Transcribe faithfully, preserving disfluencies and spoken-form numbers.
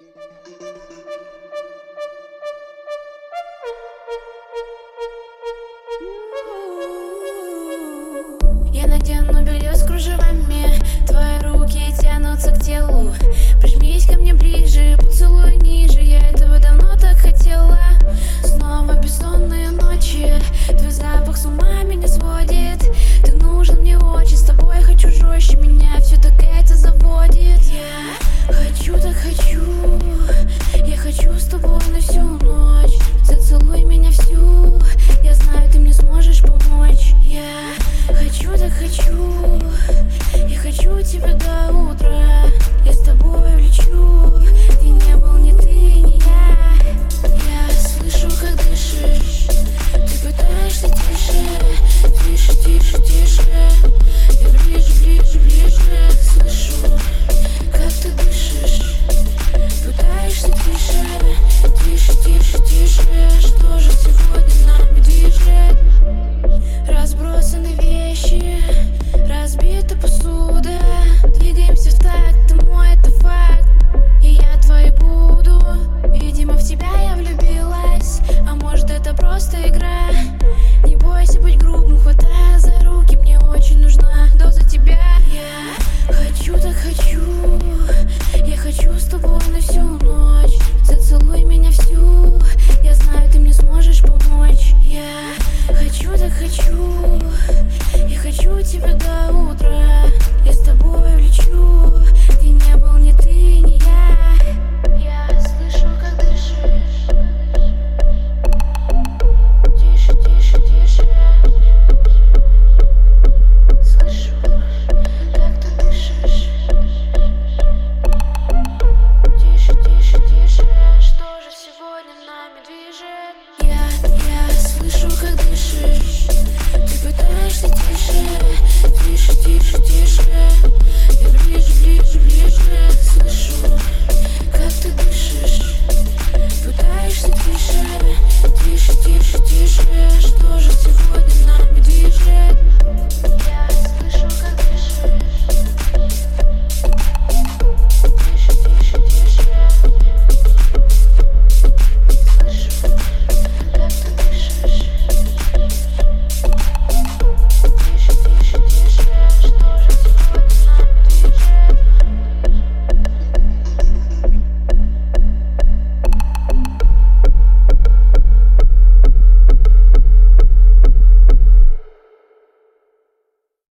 Я надену белье с кружевами, твои руки тянутся к телу. Прижмись ко мне ближе, поцелуй ниже, я этого давно так хотела. Снова бессонные ночи, твой запах с ума меня сводит. Ты нужен мне очень, с тобой хочу жестче, меня все так это заводит. Я хочу, так хочу, я хочу с тобой на всю ночь. Зацелуй меня всю, я знаю, ты мне сможешь помочь. Я хочу, так хочу, я хочу тебя до утра. Я с тобой лечу, ты не был ни ты, ни я. Я слышу, как дышишь, ты пытаешься тише, тише, тише, тише. Я ближе, ближе, ближе, слышу, как ты дышишь, пытаешься тише, тише, тише, тише. Что же сегодня нами движет? Разбросаны вещи, разбита посуда. Двигаемся в такт, ты мой, это факт. И я твоей буду. Видимо, в тебя я влюбилась, а может, это просто игра. Не бойся быть грубым, хватая за руки, мне очень нужна доза тебя. Я хочу, так хочу, я хочу с тобой на всю ночь. Зацелуй меня всю, я знаю, ты мне сможешь помочь. Я хочу, так хочу, я хочу тебя до утра.